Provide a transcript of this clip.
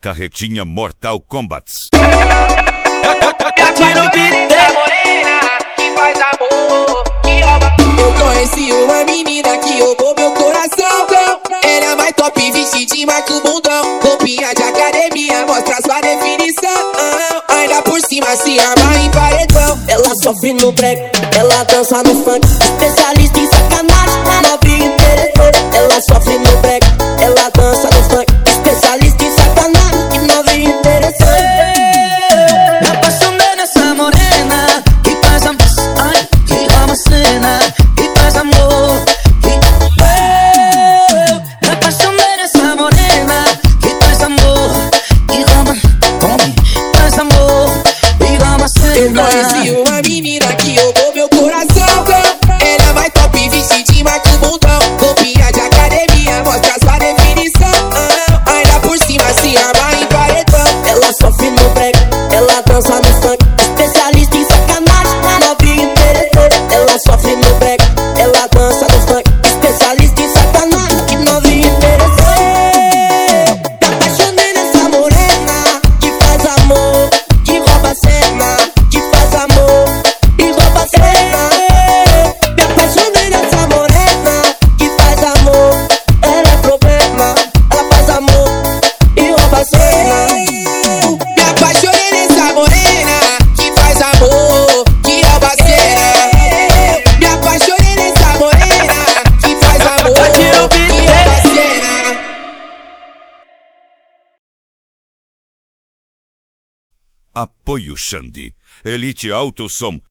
Carretinha Mortal Kombat. Aqui no beat da morena que faz amor, que rouba. Eu conheci uma menina que roubou meu coração. Ela é mais top, vestidinha, marca o bundão. Roupinha de academia, mostra sua definição. Ainda por cima se arma em paredão. Ela sofre no break, ela dança no funk. Especialista em sacanagem, novinha interessante. Ela sofre no break, ela dança no funk. Especialista em sacanagem, novinha interessante. Me apaixonei nessa morena que faz amor, ai, que rouba a cena, que faz amor. Me apaixonei nessa morena que faz amor, que rouba, faz amor, e rouba a Eu cena. conheci uma menina que roubou meu coração. Ela é mais top, vestidinha, marca o bundão. Roupinha de academia, mostra sua definição. Ainda por cima se arma em paredão. Ela sofre no break, ela dança no funk. Especialista em sacanagem, novinha interessante. Ela sofre no break, ela dança no funk. Especialista em sacanagem, novinha interessante. Me apaixonei nessa morena que faz amor, que rouba a cena, que faz amor e rouba a cena. Me apaixonei nessa morena que faz amor. Ela é problema, ela faz amor e rouba a cena. Me apaixonei nessa morena que faz amor, que rouba a cena. Me apaixonei nessa morena que faz amor, que rouba a cena. Apoio Xande. Elite Alto Som.